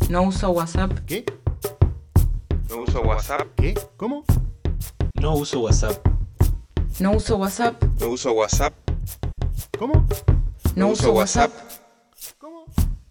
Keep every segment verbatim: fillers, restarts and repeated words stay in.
No uso WhatsApp. ¿Qué? No uso WhatsApp. ¿Qué? ¿Cómo? No uso WhatsApp. No uso WhatsApp. No uso WhatsApp. ¿Cómo? No uso WhatsApp. ¿Cómo?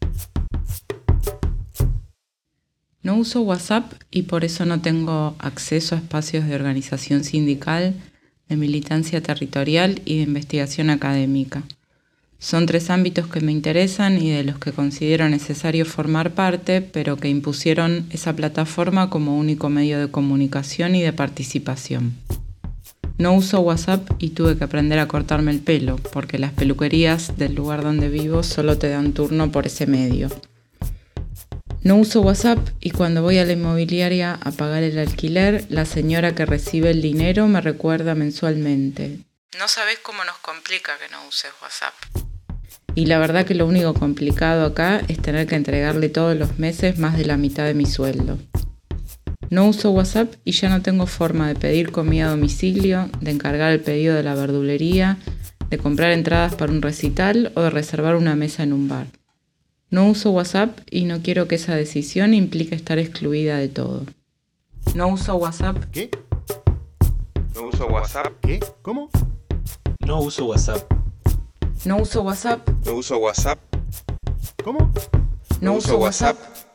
No uso WhatsApp y por eso no tengo acceso a espacios de organización sindical, de militancia territorial y de investigación académica. Son tres ámbitos que me interesan y de los que considero necesario formar parte, pero que impusieron esa plataforma como único medio de comunicación y de participación. No uso WhatsApp y tuve que aprender a cortarme el pelo, porque las peluquerías del lugar donde vivo solo te dan turno por ese medio. No uso WhatsApp y cuando voy a la inmobiliaria a pagar el alquiler, la señora que recibe el dinero me recuerda mensualmente: no sabés cómo nos complica que no uses WhatsApp. Y la verdad que lo único complicado acá es tener que entregarle todos los meses más de la mitad de mi sueldo. No uso WhatsApp y ya no tengo forma de pedir comida a domicilio, de encargar el pedido de la verdulería, de comprar entradas para un recital o de reservar una mesa en un bar. No uso WhatsApp y no quiero que esa decisión implique estar excluida de todo. No uso WhatsApp. ¿Qué? No uso WhatsApp. ¿Qué? ¿Cómo? No uso WhatsApp. No uso WhatsApp. No uso WhatsApp. ¿Cómo? No uso WhatsApp.